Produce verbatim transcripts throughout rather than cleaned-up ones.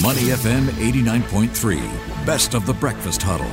Money F M eighty-nine point three, best of the breakfast huddle.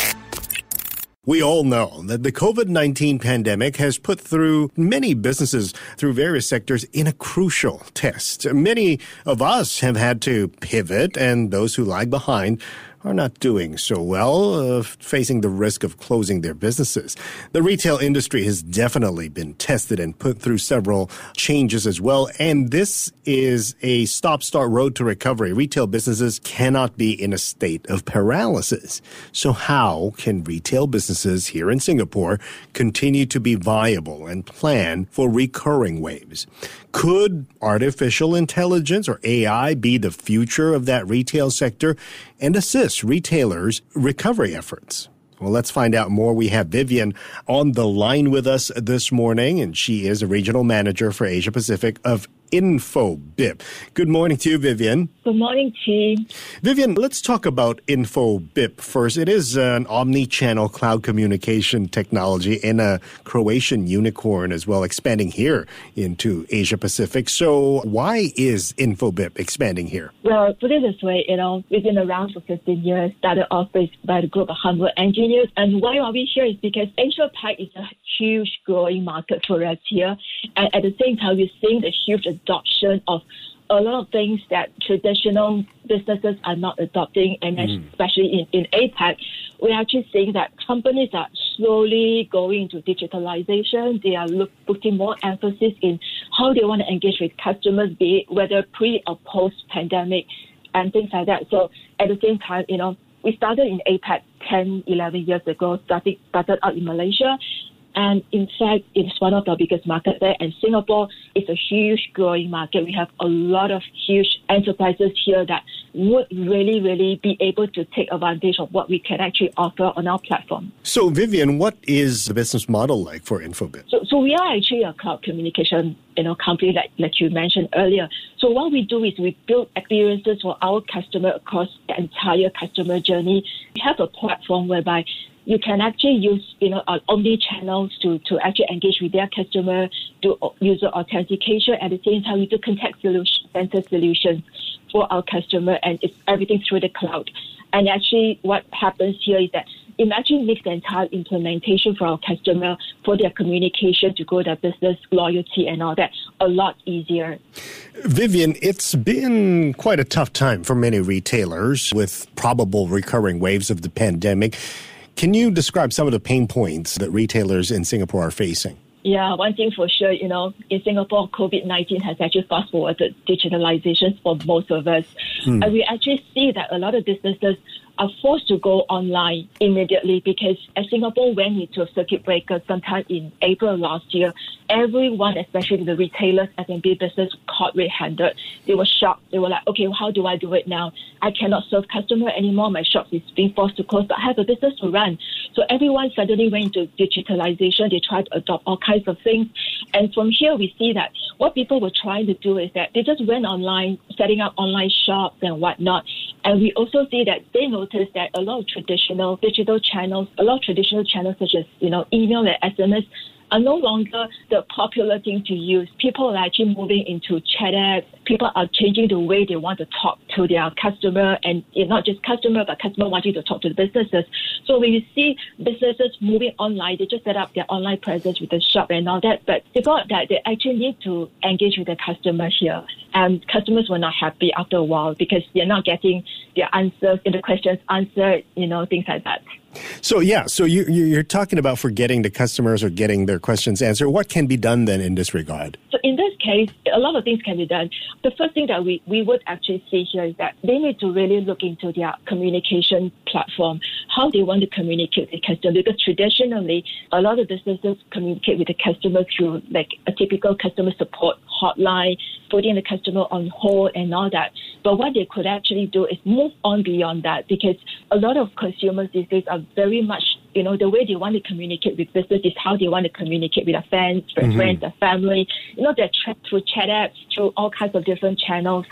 We all know that the covid nineteen pandemic has put through many businesses through various sectors in a crucial test. Many of us have had to pivot, and those who lag behind are not doing so well, uh, facing the risk of closing their businesses. The retail industry has definitely been tested and put through several changes as well, and this is a stop-start road to recovery. Retail businesses cannot be in a state of paralysis. So how can retail businesses here in Singapore continue to be viable and plan for recurring waves? Could artificial intelligence or A I be the future of that retail sector and assist retailers' recovery efforts? Well, let's find out more. We have Vivian on the line with us this morning, and she is a regional manager for Asia Pacific of InfoBip. Good morning to you, Vivian. Good morning, team. Vivian, let's talk about InfoBip first. It is an omni-channel cloud communication technology and a Croatian unicorn as well, expanding here into Asia Pacific. So why is InfoBip expanding here? Well, put it this way, you know, we've been around for fifteen years, started off by the group of humble engineers. And why are we here is because Asia Pac is a huge growing market for us here. And at the same time, we're seeing the huge adoption of a lot of things that traditional businesses are not adopting, and mm. especially in, in APAC, we're actually seeing that companies are slowly going into digitalization. They are look, putting more emphasis in how they want to engage with customers, be it whether pre or post-pandemic and things like that. So at the same time, you know, we started in APAC ten, eleven years ago, started, started out in Malaysia. And in fact, it's one of the biggest markets there. And Singapore is a huge growing market. We have a lot of huge enterprises here that would really, really be able to take advantage of what we can actually offer on our platform. So, Vivian, what is the business model like for InfoBip? So, so we are actually a cloud communication, you know, company like, like you mentioned earlier. So what we do is we build experiences for our customer across the entire customer journey. We have a platform whereby you can actually use, you know, our omni-channels to, to actually engage with their customer, do user authentication. At the same time, we do contact solution, center solutions for our customer, and it's everything through the cloud. And actually, what happens here is that it actually makes the entire implementation for our customer, for their communication to grow their business, loyalty, and all that a lot easier. Vivian, it's been quite a tough time for many retailers with probable recurring waves of the pandemic. Can you describe some of the pain points that retailers in Singapore are facing? Yeah, one thing for sure, you know, in Singapore, covid nineteen has actually fast-forwarded digitalization for most of us. Hmm. And we actually see that a lot of businesses are forced to go online immediately because as Singapore went into a circuit breaker sometime in April last year, everyone, especially the retailers, F and B business, caught red-handed. They were shocked. They were like, okay, well, how do I do it now? I cannot serve customer anymore. My shop is being forced to close, but I have a business to run. So everyone suddenly went into digitalization. They tried to adopt all kinds of things. And from here, we see that what people were trying to do is that they just went online, setting up online shops and whatnot. And we also see that they noticed that a lot of traditional digital channels, a lot of traditional channels such as, you know, email and S M S are no longer the popular thing to use. People are actually moving into chat apps. People are changing the way they want to talk to their customer, and not just customer, but customer wanting to talk to the businesses. So when you see businesses moving online, they just set up their online presence with the shop and all that, but they thought that they actually need to engage with the customer here. And customers were not happy after a while because they're not getting their answers, the questions answered, you know, things like that. So, yeah, so you, you're talking about for getting the customers or getting their questions answered. What can be done then in this regard? So in this case, a lot of things can be done. The first thing that we, we would actually see here is that they need to really look into their communication platform, how they want to communicate with customers. Because traditionally, a lot of businesses communicate with the customer through like a typical customer support hotline, putting the customer on hold and all that. But what they could actually do is move on beyond that, because a lot of consumers these days are very much, you know, the way they want to communicate with business is how they want to communicate with their fans, their mm-hmm. friends, their family. You know, they're tra- through chat apps, through all kinds of different channels like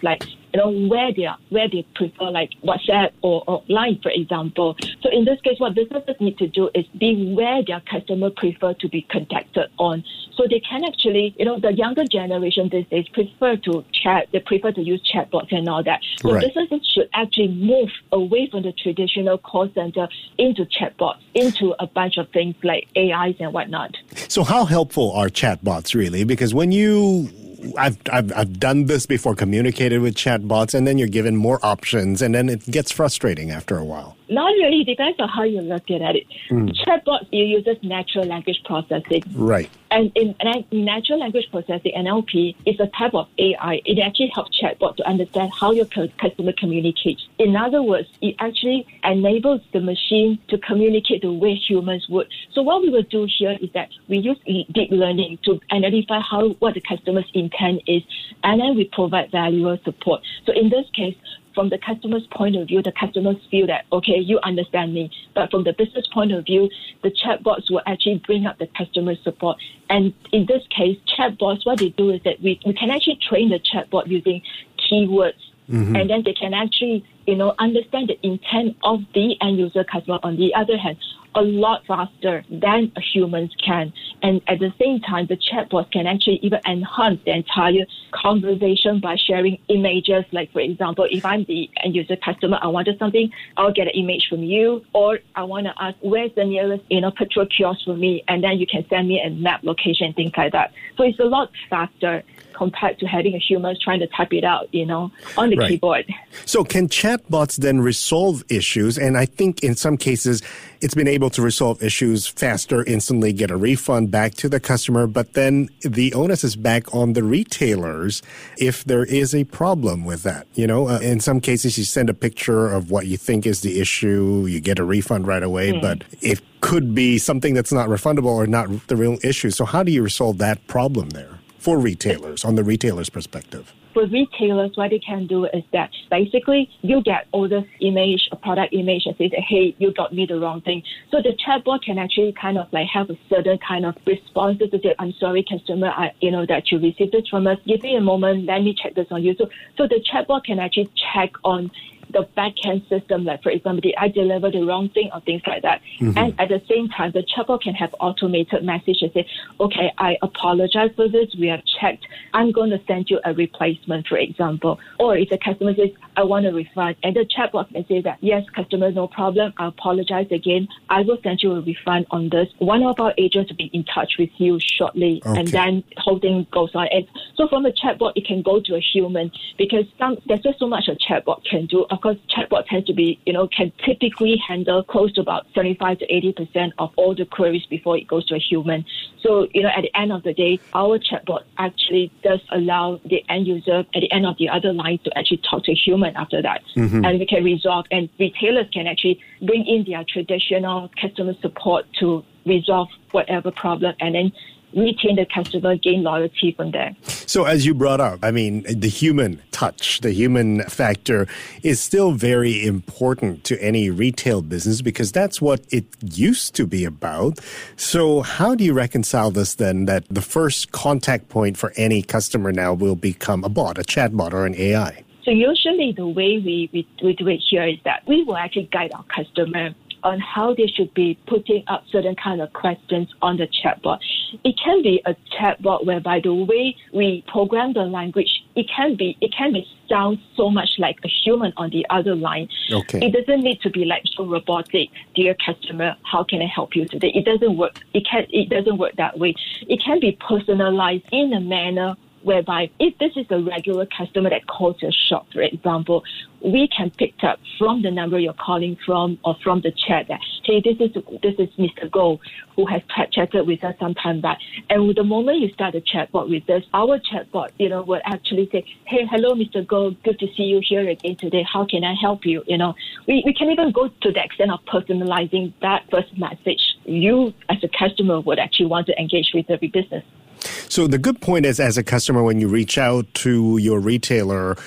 you know, where they are, where they prefer, like WhatsApp or, or Line, for example. So in this case, what businesses need to do is be where their customer prefer to be contacted on. So they can actually, you know, the younger generation these days prefer to chat, they prefer to use chatbots and all that. So right. businesses should actually move away from the traditional call center into chatbots, into a bunch of things like A Is and whatnot. So how helpful are chatbots really? Because when you I've, I've I've done this before, communicated with chatbots, and then you're given more options, and then it gets frustrating after a while. Not really. It depends on how you look at it. Mm. Chatbots, it uses natural language processing. Right. And in, in natural language processing, N L P is a type of A I. It actually helps chatbot to understand how your customer communicates. In other words, it actually enables the machine to communicate the way humans would. So what we will do here is that we use deep learning to identify how what the customer's intent is, and then we provide valuable support. So in this case, from the customer's point of view, the customers feel that, okay, you understand me. But from the business point of view, the chatbots will actually bring up the customer support. And in this case, chatbots, what they do is that we, we can actually train the chatbot using keywords. Mm-hmm. And then they can actually, you know, understand the intent of the end user customer. On the other hand, a lot faster than humans can. And at the same time, the chatbots can actually even enhance the entire conversation by sharing images. Like, for example, if I'm the end user customer, I wanted something, I'll get an image from you, or I want to ask, where's the nearest, you know, petrol kiosk for me? And then you can send me a map location, things like that. So it's a lot faster compared to having a human trying to type it out, you know, on the right. keyboard. So can chatbots then resolve issues? And I think in some cases, it's been able to resolve issues faster, instantly get a refund back to the customer. But then the onus is back on the retailers if there is a problem with that. You know, uh, in some cases, you send a picture of what you think is the issue, you get a refund right away, mm. but it could be something that's not refundable or not the real issue. So how do you resolve that problem there for retailers, on the retailer's perspective? For retailers, what they can do is that basically you get order image, a product image, and say that, hey, you got me the wrong thing. So the chatbot can actually kind of like have a certain kind of response to say, I'm sorry, customer, I, you know, that you received this from us. Give me a moment, let me check this on you. So, so the chatbot can actually check on the back-end system, like, for example, did I deliver the wrong thing or things like that? Mm-hmm. And at the same time, the chatbot can have automated messages say, okay, I apologize for this. We have checked. I'm going to send you a replacement, for example. Or if the customer says, I want a refund, and the chatbot can say that, yes, customer, no problem. I apologize again. I will send you a refund on this. One of our agents will be in touch with you shortly, okay. and then the whole thing goes on. And so from a chatbot, it can go to a human because some, there's just so much a chatbot can do. Of course, chatbot tends to be, you know, can typically handle close to about seventy-five to eighty percent of all the queries before it goes to a human. So, you know, at the end of the day, our chatbot actually does allow the end user at the end of the other line to actually talk to a human after that. Mm-hmm. And we can resolve, and retailers can actually bring in their traditional customer support to resolve whatever problem and then retain the customer, gain loyalty from there. So as you brought up, I mean, the human touch, the human factor is still very important to any retail business because that's what it used to be about. So how do you reconcile this then, that the first contact point for any customer now will become a bot, a chatbot or an A I? So usually the way we, we, we do it here is that we will actually guide our customer on how they should be putting up certain kind of questions on the chatbot. It can be a chatbot whereby the way we program the language, it can be it can be sound so much like a human on the other line. Okay. It doesn't need to be like so robotic. Dear customer, how can I help you today? It doesn't work. It can it doesn't work that way. It can be personalized in a manner whereby if this is a regular customer that calls your shop, for example, we can pick up from the number you're calling from or from the chat that, hey, this is this is Mister Goh who has chatted with us some time back. And with the moment you start a chatbot with us, our chatbot, you know, will actually say, hey, hello, Mister Goh, good to see you here again today. How can I help you? You know, we, we can even go to the extent of personalizing that first message. You, as a customer, would actually want to engage with every business. So the good point is, as a customer, when you reach out to your retailer,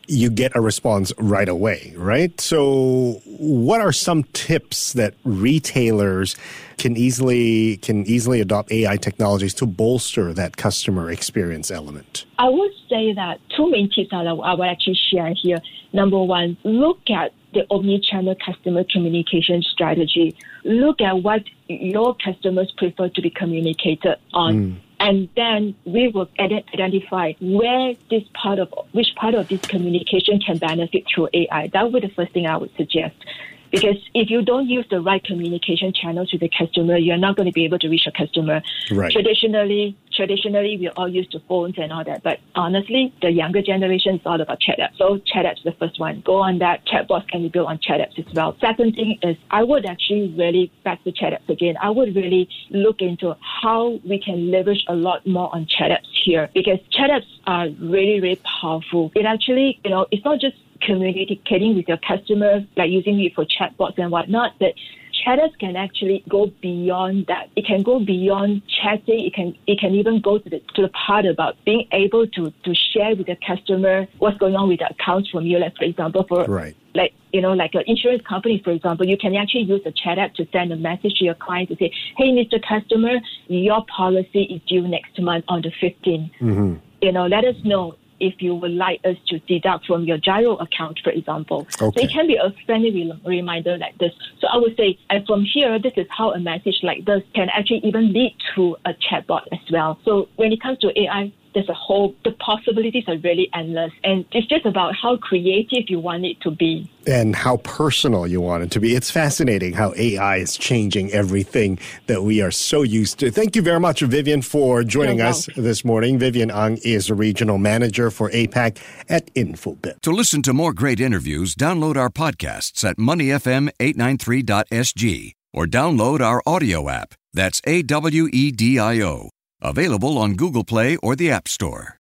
you get a response right away, right? So what are some tips that retailers can easily can easily adopt A I technologies to bolster that customer experience element? I would say that two main tips that I will actually share here. Number one, look at the omni-channel customer communication strategy. Look at what your customers prefer to be communicated on. Mm. And then we will identify where this part of, which part of this communication can benefit through A I. That would be the first thing I would suggest. Because if you don't use the right communication channels with the customer, you're not going to be able to reach a customer. Right. Traditionally, traditionally, we all use the phones and all that. But honestly, the younger generation is all about chat apps. So chat apps is the first one. Go on that. Chatbots can be built on chat apps as well. Second thing is I would actually really, back to chat apps again, I would really look into how we can leverage a lot more on chat apps here. Because chat apps are really, really powerful. It actually, you know, it's not just communicating with your customers, like using it for chatbots and whatnot, but chatters can actually go beyond that. It can go beyond chatting. It can it can even go to the to the part about being able to to share with the customer what's going on with the accounts from you. Like for example, for right. like you know, like an insurance company, for example, you can actually use a chat app to send a message to your client to say, "Hey, Mister Customer, your policy is due next month on the fifteenth. Mm-hmm. You know, let us know if you would like us to deduct from your gyro account, for example." Okay. So it can be a friendly re- reminder like this. So I would say, and from here, this is how a message like this can actually even lead to a chatbot as well. So when it comes to A I, there's a whole, the possibilities are really endless. And it's just about how creative you want it to be. And how personal you want it to be. It's fascinating how A I is changing everything that we are so used to. Thank you very much, Vivian, for joining You're us welcome. this morning. Vivian Ang is a regional manager for A PAC at Infobip. To listen to more great interviews, download our podcasts at money f m eight ninety-three dot s g or download our audio app. That's A W E D I O. Available on Google Play or the App Store.